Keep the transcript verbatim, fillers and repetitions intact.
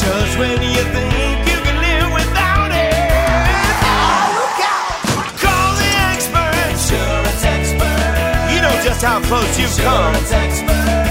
Just when you think you can live without it. Oh, look out! Call the expert. Insurance expert. You know just how close you've come. Insurance expert.